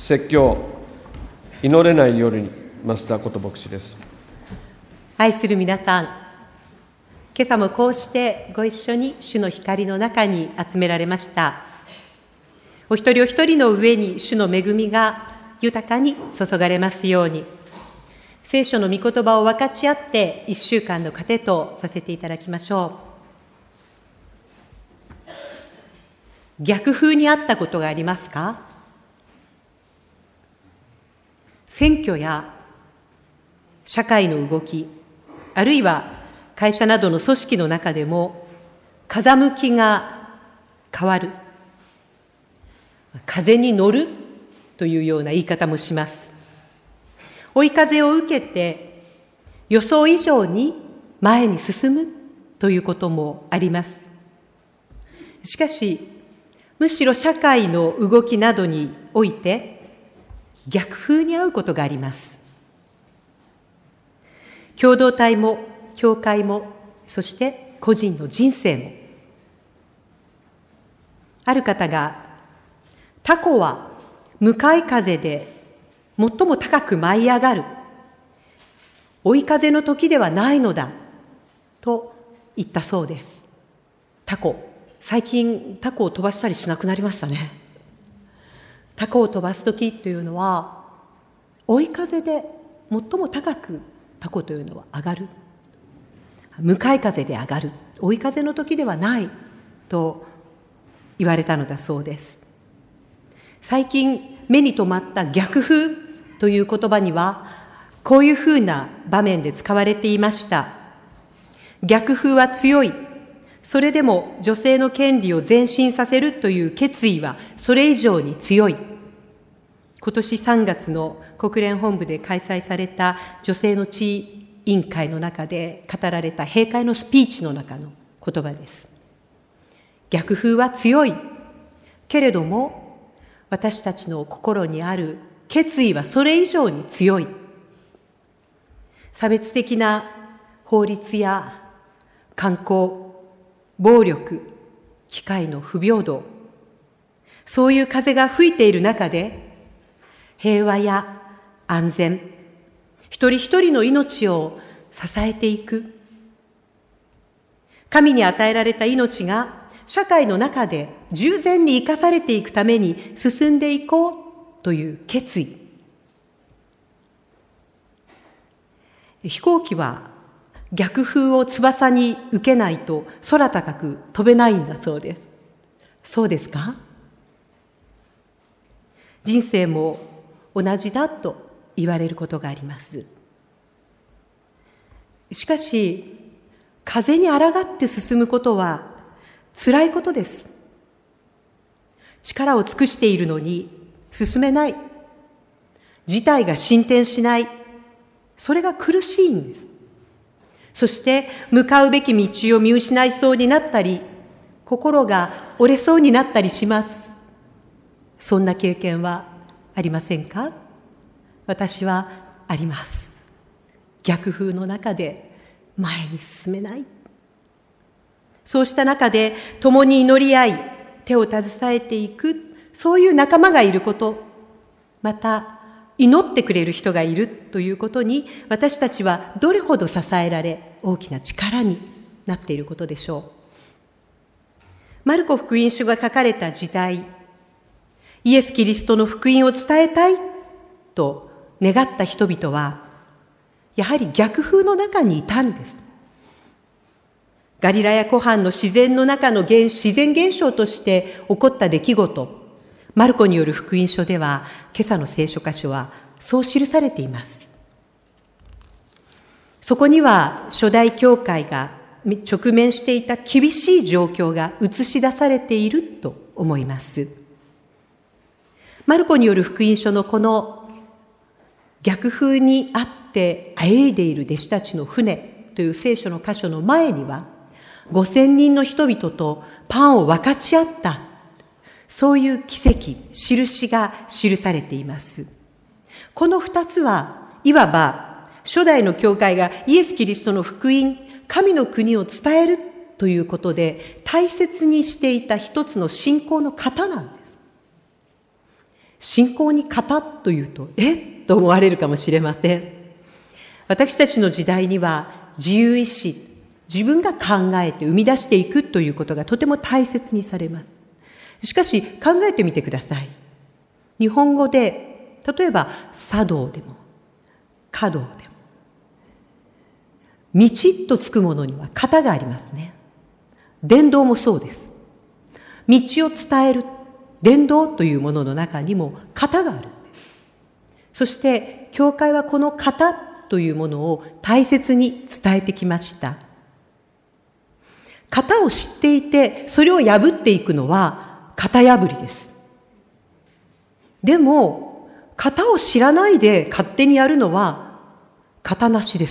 説教、祈れない夜に、増田こと牧師です。 愛する皆さん、今朝もこうしてご一緒に主の光の中に集められました。お一人お一人の上に主の恵みが豊かに注がれますように、聖書の御言葉を分かち合って一週間の糧とさせていただきましょう。逆風にあったことがありますか？選挙や社会の動き、あるいは会社などの組織の中でも風向きが変わる、風に乗るというような言い方もします。追い風を受けて予想以上に前に進むということもあります。しかし、むしろ社会の動きなどにおいて逆風に遭うことがあります。共同体も教会も、そして個人の人生も。ある方が、タコは向かい風で最も高く舞い上がる、追い風の時ではないのだと言ったそうです。タコ、最近タコを飛ばしたりしなくなりましたね。タコを飛ばす時というのは、追い風で最も高くタコというのは上がる、向かい風で上がる、追い風の時ではないと言われたのだそうです。最近目に留まった逆風という言葉にはこういうふうな場面で使われていました。逆風は強い、それでも女性の権利を前進させるという決意はそれ以上に強い。今年3月の国連本部で開催された女性の地位委員会の中で語られた閉会のスピーチの中の言葉です。逆風は強いけれども、私たちの心にある決意はそれ以上に強い。差別的な法律や慣行、暴力、機会の不平等、そういう風が吹いている中で、平和や安全、一人一人の命を支えていく。神に与えられた命が社会の中で従前に生かされていくために進んでいこうという決意。飛行機は逆風を翼に受けないと空高く飛べないんだそうです。そうですか？人生も同じだと言われることがあります。しかし、風に抗って進むことは辛いことです。力を尽くしているのに進めない。事態が進展しない。それが苦しいんです。そして向かうべき道を見失いそうになったり、心が折れそうになったりします。そんな経験はありませんか？私はあります。逆風の中で前に進めない。そうした中で共に祈り合い、手を携えていく、そういう仲間がいること、また祈ってくれる人がいるということに、私たちはどれほど支えられ、大きな力になっていることでしょう。マルコ福音書が書かれた時代、イエス・キリストの福音を伝えたいと願った人々は、やはり逆風の中にいたんです。ガリラヤ湖畔の自然の中の自然現象として起こった出来事、マルコによる福音書では、今朝の聖書箇所はそう記されています。そこには初代教会が直面していた厳しい状況が映し出されていると思います。マルコによる福音書のこの逆風にあってあえいでいる弟子たちの船という聖書の箇所の前には、5000人の人々とパンを分かち合った、そういう奇跡、印が記されています。この2つはいわば初代の教会がイエス・キリストの福音、神の国を伝えるということで大切にしていた一つの信仰の型なんです。 信仰に型というと、と思われるかもしれません。私たちの時代には自由意志、自分が考えて生み出していくということがとても大切にされます。しかし考えてみてください。日本語で、例えば茶道でも、華道でも、道とつくものには型がありますね。伝道もそうです。道を伝える伝道というものの中にも型があるんです。そして教会はこの型というものを大切に伝えてきました。型を知っていてそれを破っていくのは型破りです。でも型を知らないで勝手にやるのは型なしです。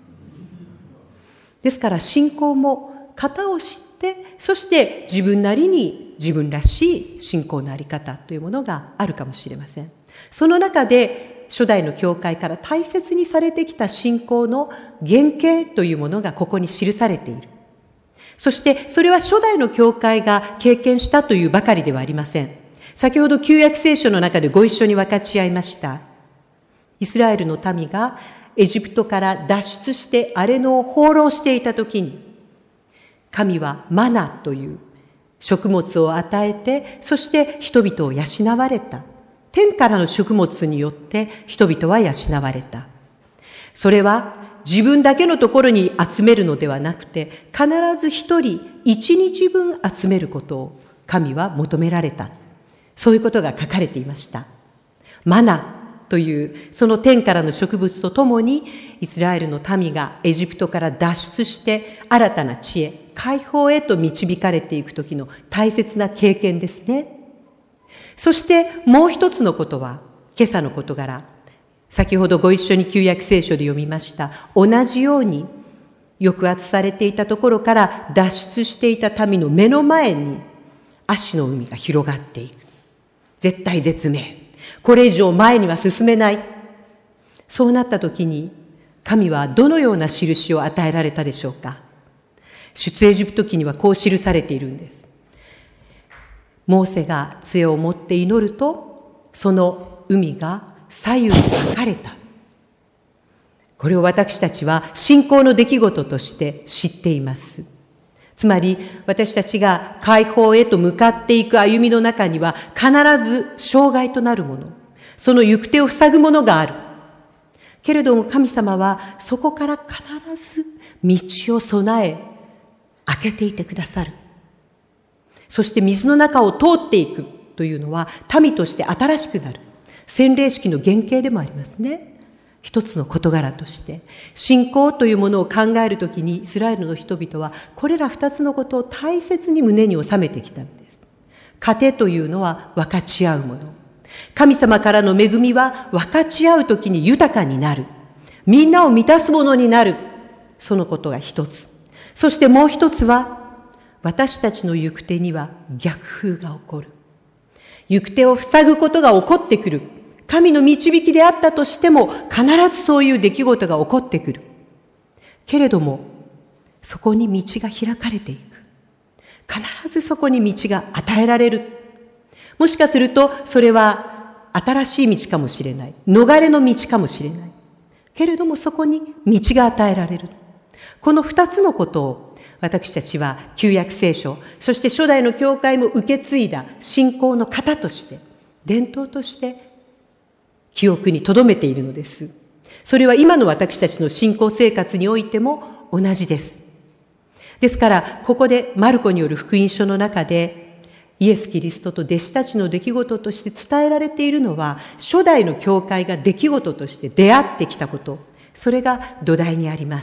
ですから信仰も型を知って、そして自分なりに自分らしい信仰のあり方というものがあるかもしれません。その中で初代の教会から大切にされてきた信仰の原型というものがここに記されている。そしてそれは初代の教会が経験したというばかりではありません。先ほど旧約聖書の中でご一緒に分かち合いました。イスラエルの民がエジプトから脱出して荒れ野を放浪していたときに、神はマナという食物を与えて、そして人々を養われた。天からの食物によって人々は養われた。それは自分だけのところに集めるのではなくて、必ず一人一日分集めることを神は求められた。そういうことが書かれていました。マナというその天からの植物とともに、イスラエルの民がエジプトから脱出して新たな地へ、解放へと導かれていく時の大切な経験ですね。そしてもう一つのことは、今朝の事柄、先ほどご一緒に旧約聖書で読みました。同じように抑圧されていたところから脱出していた民の目の前にアシの海が広がっていく。絶体絶命。これ以上前には進めない。そうなった時に神はどのような印を与えられたでしょうか。出エジプト記にはこう記されているんです。モーセが杖を持って祈ると、その海が左右に分かれた。これを私たちは信仰の出来事として知っています。つまり私たちが解放へと向かっていく歩みの中には必ず障害となるもの、その行く手を塞ぐものがある。けれども神様はそこから必ず道を備え開けていてくださる。そして水の中を通っていくというのは民として新しくなる。洗礼式の原型でもありますね。一つの事柄として、信仰というものを考えるときにイスラエルの人々はこれら二つのことを大切に胸に収めてきたのです。糧というのは分かち合うもの。神様からの恵みは分かち合うときに豊かになる。みんなを満たすものになる。そのことが一つ。そしてもう一つは、私たちの行く手には逆風が起こる。行く手を塞ぐことが起こってくる。神の導きであったとしても、必ずそういう出来事が起こってくる。けれども、そこに道が開かれていく。必ずそこに道が与えられる。もしかすると、それは新しい道かもしれない。逃れの道かもしれない。けれども、そこに道が与えられる。この二つのことを、私たちは旧約聖書、そして初代の教会も受け継いだ信仰の型として、伝統として記憶に留めているのです。それは今の私たちの信仰生活においても同じです。ですから、ここでマルコによる福音書の中で、イエス・キリストと弟子たちの出来事として伝えられているのは、初代の教会が出来事として出会ってきたこと、それが土台にあります。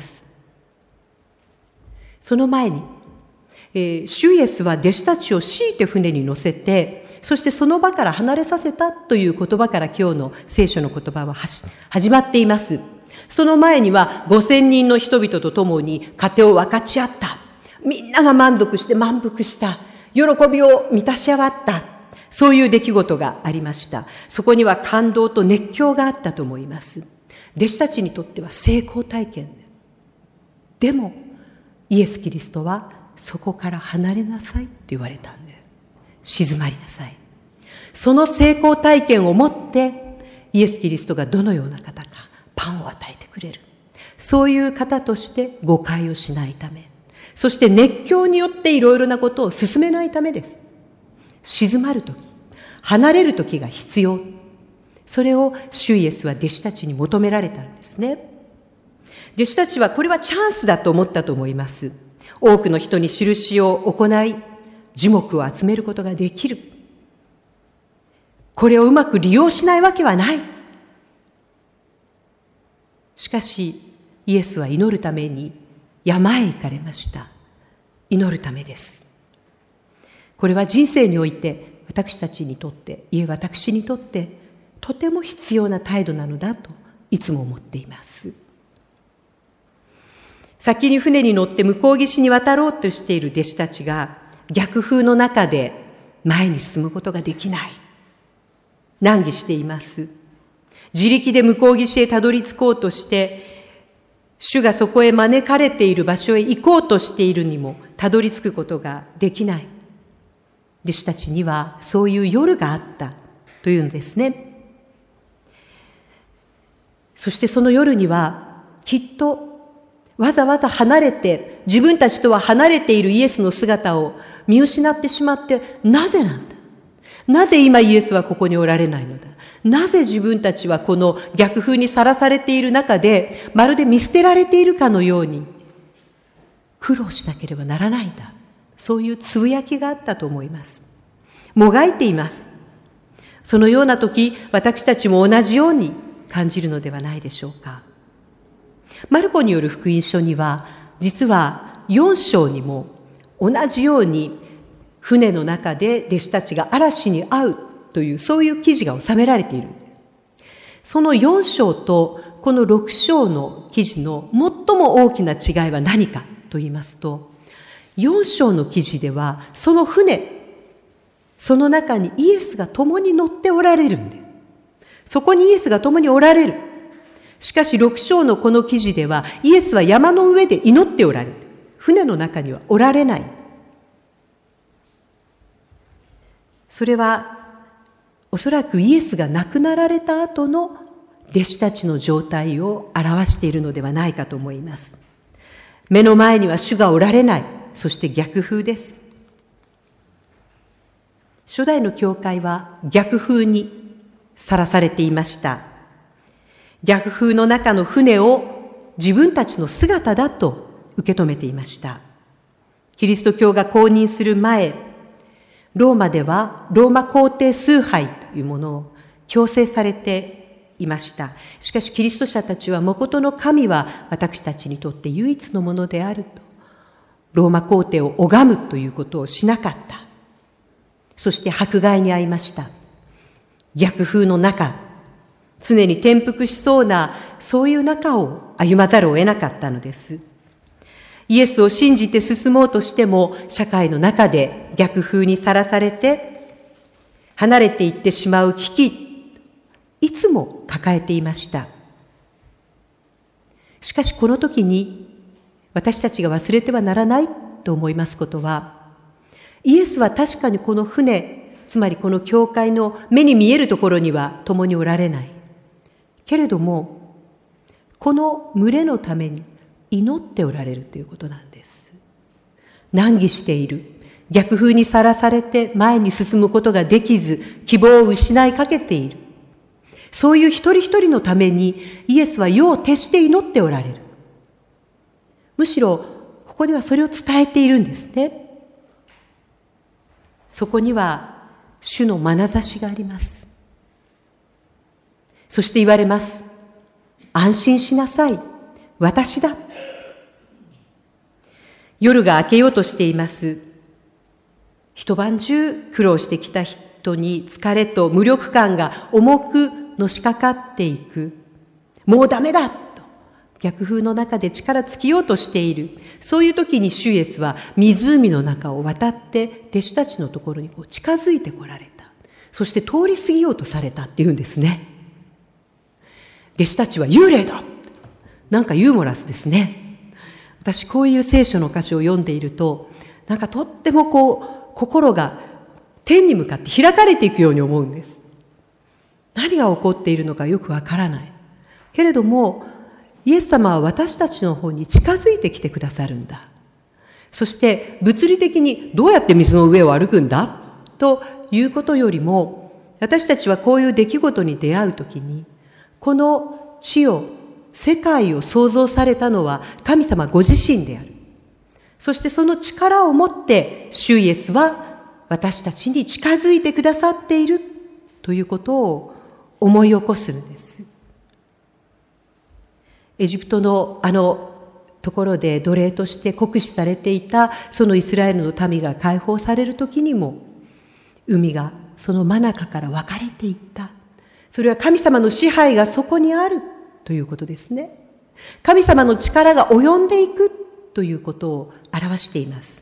その前に、主イエスは弟子たちを強いて船に乗せて、そしてその場から離れさせたという言葉から今日の聖書の言葉は始まっています。その前には5000人の人々と共に糧を分かち合った。みんなが満足して満腹した。喜びを満たし合わった。そういう出来事がありました。そこには感動と熱狂があったと思います。弟子たちにとっては成功体験です。でも、イエス・キリストはそこから離れなさいって言われたんです。静まりなさい。 その成功体験をもってイエス・キリストがどのような方かパンを与えてくれる。そういう方として誤解をしないため、そして熱狂によっていろいろなことを進めないためです。静まるとき、離れるときが必要。それを主イエスは弟子たちに求められたんですね。弟子たちはこれはチャンスだと思ったと思います。多くの人に印を行い、耳目を集めることができる。これをうまく利用しないわけはない。しかし、イエスは祈るために山へ行かれました。祈るためです。これは人生において私たちにとって、いえ私にとってとても必要な態度なのだといつも思っています。先に船に乗って向こう岸に渡ろうとしている弟子たちが逆風の中で前に進むことができない。難儀しています。自力で向こう岸へたどり着こうとして、主がそこへ招かれている場所へ行こうとしているにもたどり着くことができない。弟子たちにはそういう夜があったというのですね。そしてその夜にはきっとわざわざ離れて、自分たちとは離れているイエスの姿を見失ってしまって、なぜなんだ？なぜ今イエスはここにおられないのだ？なぜ自分たちはこの逆風にさらされている中で、まるで見捨てられているかのように苦労しなければならないんだ。そういうつぶやきがあったと思います。もがいています。そのような時、私たちも同じように感じるのではないでしょうか。マルコによる福音書には、実は4章にも同じように船の中で弟子たちが嵐に遭うという、そういう記事が収められているんです。その4章とこの6章の記事の最も大きな違いは何かと言いますと、4章の記事ではその船、その中にイエスが共に乗っておられるんです。そこにイエスが共におられる。しかし6章のこの記事では、イエスは山の上で祈っておられる。船の中にはおられない。それはおそらくイエスが亡くなられた後の弟子たちの状態を表しているのではないかと思います。目の前には主がおられない。そして逆風です。初代の教会は逆風にさらされていました。逆風の中の船を自分たちの姿だと受け止めていました。キリスト教が公認する前、ローマではローマ皇帝崇拝というものを強制されていました。しかしキリスト者たちは、誠の神は私たちにとって唯一のものであると、ローマ皇帝を拝むということをしなかった。そして迫害に遭いました。逆風の中、常に転覆しそうな、そういう中を歩まざるを得なかったのです。イエスを信じて進もうとしても、社会の中で逆風にさらされて、離れていってしまう危機、いつも抱えていました。しかしこの時に、私たちが忘れてはならないと思いますことは、イエスは確かにこの船、つまりこの教会の目に見えるところには共におられない。けれども、この群れのために祈っておられるということなんです。難儀している。逆風にさらされて前に進むことができず、希望を失いかけている。そういう一人一人のためにイエスは夜を徹して祈っておられる。むしろ、ここではそれを伝えているんですね。そこには主の眼差しがあります。そして言われます。安心しなさい。私だ。夜が明けようとしています。一晩中苦労してきた人に疲れと無力感が重くのしかかっていく。もうダメだと逆風の中で力尽きようとしている。そういう時に主イエスは湖の中を渡って弟子たちのところに近づいてこられた。そして通り過ぎようとされたっていうんですね。弟子たちは幽霊だ。なんかユーモラスですね。私こういう聖書の箇所を読んでいると、なんかとっても心が天に向かって開かれていくように思うんです。何が起こっているのかよくわからない。けれども、イエス様は私たちの方に近づいてきてくださるんだ。そして物理的にどうやって水の上を歩くんだということよりも、私たちはこういう出来事に出会うときに、この地を、世界を創造されたのは神様ご自身である。そしてその力を持って主イエスは私たちに近づいてくださっているということを思い起こすんです。エジプトのあのところで奴隷として酷使されていたそのイスラエルの民が解放されるときにも、海がその真中から分かれていった。それは神様の支配がそこにあるということですね。神様の力が及んでいくということを表しています。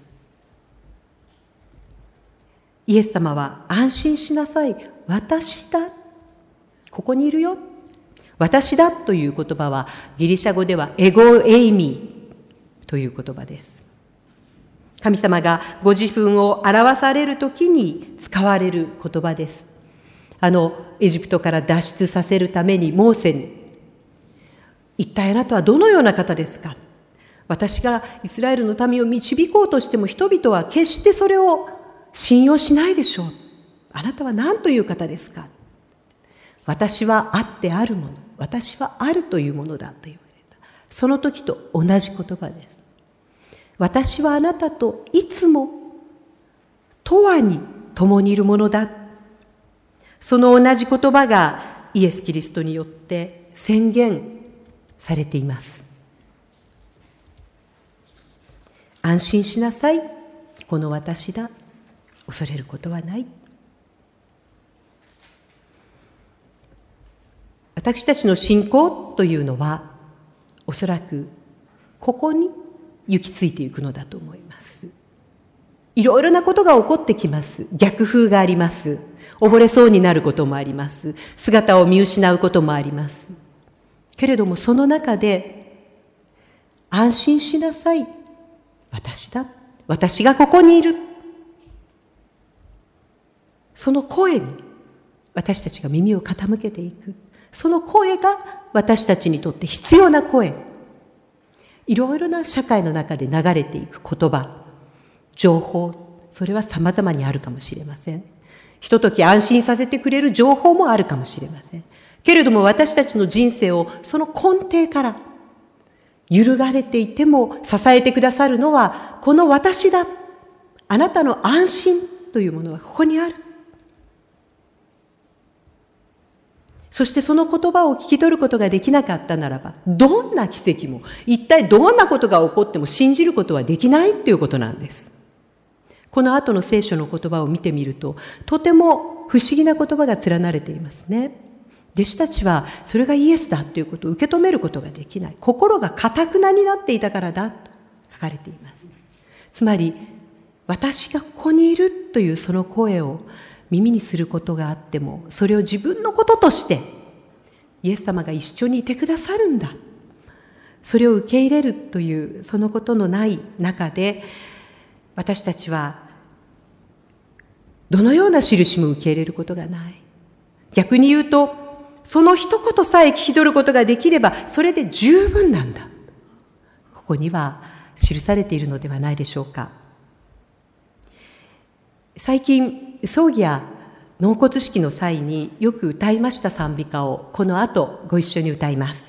イエス様は安心しなさい。私だ。ここにいるよ。私だという言葉はギリシャ語ではエゴエイミという言葉です。神様がご自分を表されるときに使われる言葉です。エジプトから脱出させるためにモーセに、一体あなたはどのような方ですか？私がイスラエルの民を導こうとしても人々は決してそれを信用しないでしょう。あなたは何という方ですか？私はあってあるもの。私はあるというものだと言われた。その時と同じ言葉です。私はあなたといつも永遠に共にいるものだ。その同じ言葉がイエス・キリストによって宣言されています。安心しなさい。この私だ。恐れることはない。私たちの信仰というのは、おそらくここに行き着いていくのだと思います。いろいろなことが起こってきます。逆風があります。溺れそうになることもあります。姿を見失うこともあります。けれどもその中で、安心しなさい。私だ。私がここにいる。その声に私たちが耳を傾けていく。その声が私たちにとって必要な声。いろいろな社会の中で流れていく言葉、情報、それは様々にあるかもしれません。ひととき安心させてくれる情報もあるかもしれません。けれども私たちの人生をその根底から揺るがれていても支えてくださるのはこの私だ。あなたの安心というものはここにある。そしてその言葉を聞き取ることができなかったならば、どんな奇跡も、一体どんなことが起こっても信じることはできないということなんです。この後の聖書の言葉を見てみると、とても不思議な言葉が連なれていますね。弟子たちはそれがイエスだということを受け止めることができない。心が堅くなになっていたからだと書かれています。つまり、私がここにいるというその声を耳にすることがあっても、それを自分のこととしてイエス様が一緒にいてくださるんだ、それを受け入れるというそのことのない中で、私たちはどのような印も受け入れることがない。逆に言うと、その一言さえ聞き取ることができればそれで十分なんだ、ここには記されているのではないでしょうか。最近葬儀や納骨式の際によく歌いました賛美歌をこの後ご一緒に歌います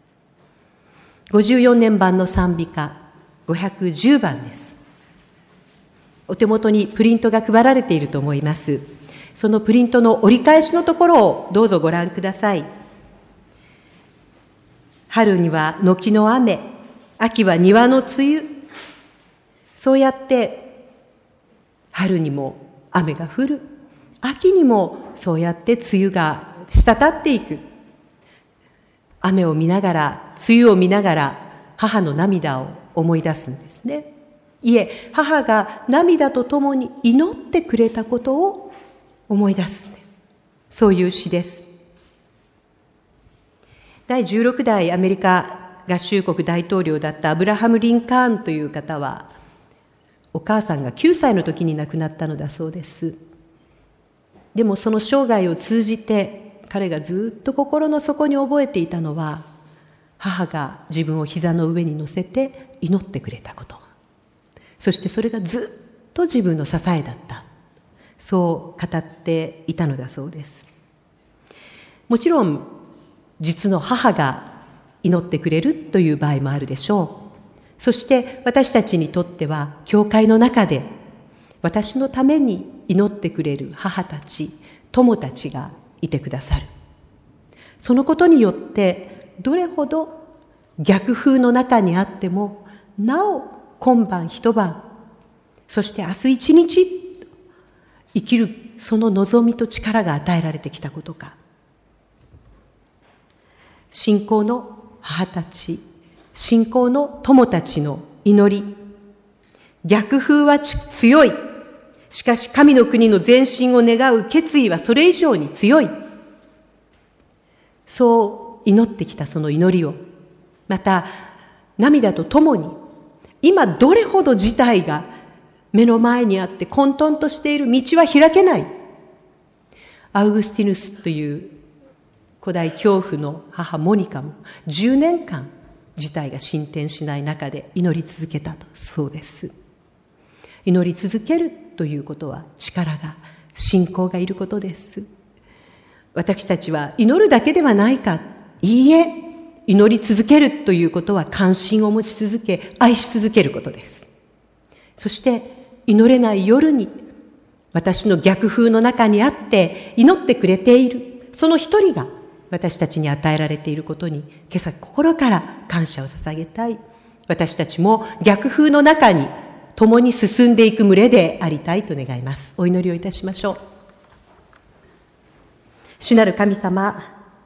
。54年版の賛美歌510番です。お手元にプリントが配られていると思います。そのプリントの折り返しのところをどうぞご覧ください。春には軒の雨、秋は庭の梅雨。そうやって春にも雨が降る。秋にもそうやって梅雨が滴っていく。雨を見ながら、梅雨を見ながら母の涙を思い出すんですね。いえ、母が涙とともに祈ってくれたことを思い出すんです。そういう詩です。第16代アメリカ合衆国大統領だったアブラハム・リンカーンという方は、お母さんが9歳の時に亡くなったのだそうです。 でもその生涯を通じて彼がずっと心の底に覚えていたのは、母が自分を膝の上に乗せて祈ってくれたこと。そしてそれがずっと自分の支えだった。そう語っていたのだそうです。もちろん実の母が祈ってくれるという場合もあるでしょう。そして私たちにとっては教会の中で私のために祈ってくれる母たち、友たちがいてくださる。そのことによってどれほど逆風の中にあってもなお今晩一晩、そして明日一日生きるその望みと力が与えられてきたことか。信仰の母たち、信仰の友たちの祈り。逆風は強い。しかし神の国の前進を願う決意はそれ以上に強い。そう祈ってきたその祈りを、また涙とともに、今どれほど事態が目の前にあって混沌としている、道は開けない。アウグスティヌスという古代教父の母モニカも10年間事態が進展しない中で祈り続けたと。そうです。祈り続けるということは力が、信仰がいることです。私たちは祈るだけではないか。いいえ、祈り続けるということは関心を持ち続け、愛し続けることです。そして祈れない夜に私の逆風の中にあって祈ってくれているその一人が私たちに与えられていることに今朝心から感謝を捧げたい。私たちも逆風の中に共に進んでいく群れでありたいと願います。お祈りをいたしましょう。主なる神様、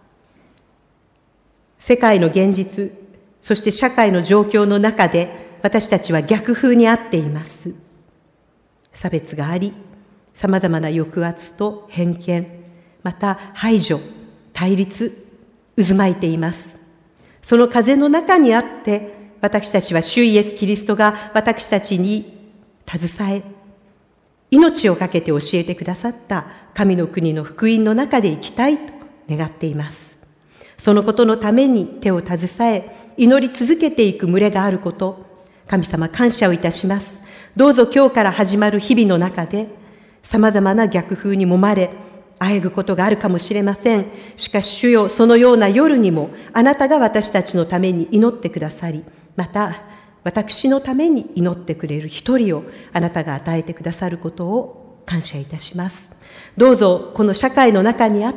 世界の現実、そして社会の状況の中で私たちは逆風にあっています。差別があり、様々な抑圧と偏見、また排除、対立、渦巻いています。その風の中にあって、私たちは主イエスキリストが私たちに携え、命をかけて教えてくださった神の国の福音の中で生きたいと願っています。そのことのために手を携え、祈り続けていく群れがあること、神様感謝をいたします。どうぞ今日から始まる日々の中で、様々な逆風に揉まれ、あえぐことがあるかもしれません。しかし主よ、そのような夜にも、あなたが私たちのために祈ってくださり、また、私のために祈ってくれる一人をあなたが与えてくださることを感謝いたします。どうぞこの社会の中にあって、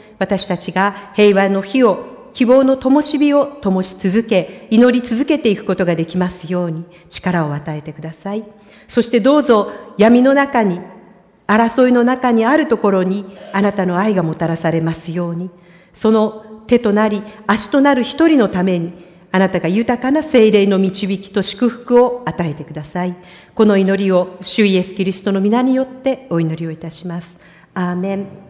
私たちが平和の火を、希望の灯火を灯し続け、祈り続けていくことができますように力を与えてください。そしてどうぞ闇の中に、争いの中にあるところにあなたの愛がもたらされますように、その手となり足となる一人のためにあなたが豊かな聖霊の導きと祝福を与えてください。この祈りを主イエスキリストの皆によってお祈りをいたします。アーメン。